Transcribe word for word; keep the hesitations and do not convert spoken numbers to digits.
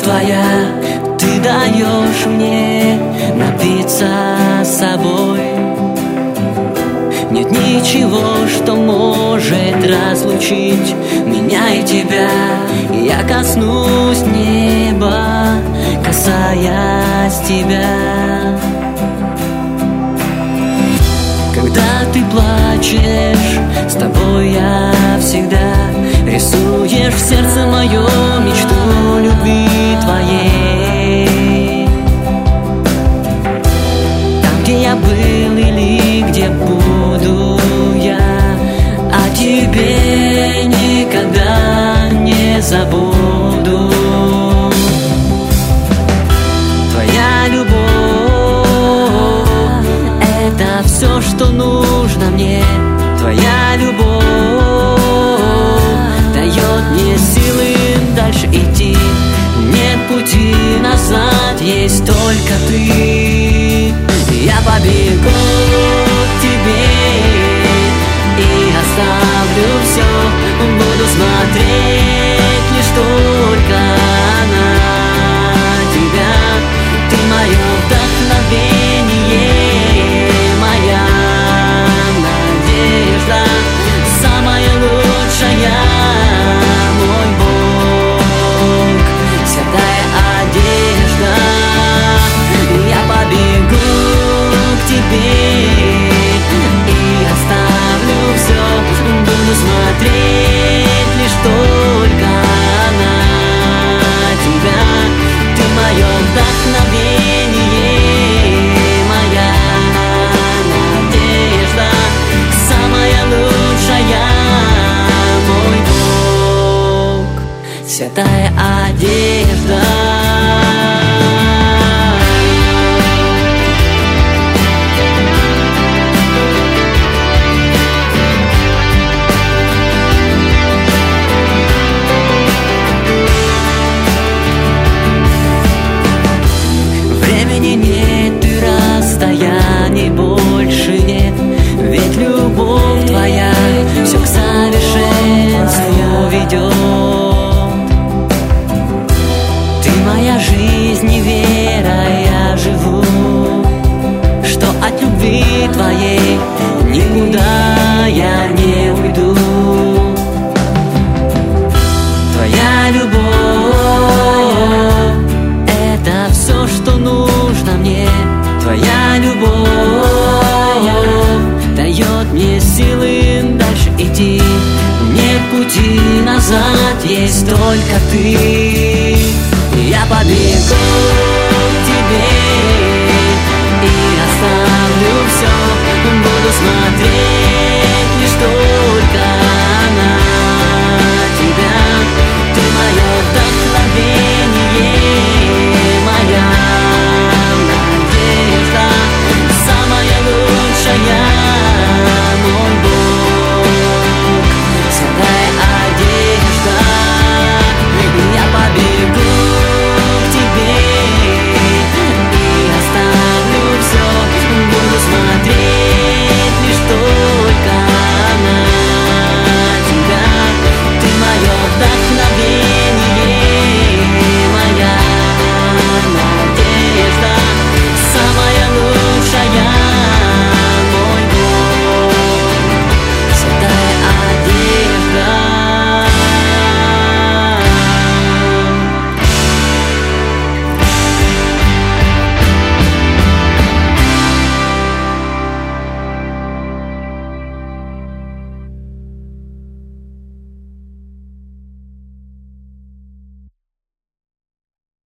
твоя, ты даешь мне напиться собой. Нет ничего, что может разлучить меня и тебя. Я коснусь неба, касаясь тебя. Когда ты плачешь, с тобой я всегда. Рисуешь в сердце моем мечту любви твоей. Там, где я был или где буду я, о тебе никогда не забуду. Твоя любовь — это все, что нужно мне. Твоя любовь дает мне силы дальше идти. Нет пути назад, есть только ты. Я побегу к тебе и оставлю все. Буду смотреть лишь только на тебя. Ты мое вдохновение, моя надежда, самая лучшая, мой Бог, святая одежда. Я побегу к тебе и оставлю все. Буду смотреть лишь только на тебя. Ты мое вдохновение, моя надежда, самая лучшая, мой Бог, святая одежда. Нет и расстояний больше нет, ведь любовь твоя все к совершенству ведет. Ты моя жизнь и вера, я живу, что от любви твоей никуда я не уйду. Твоя любовь — это все, что нужно мне. Твоя любовь дает мне силы дальше идти. Нет пути назад, есть только ты. Я побегу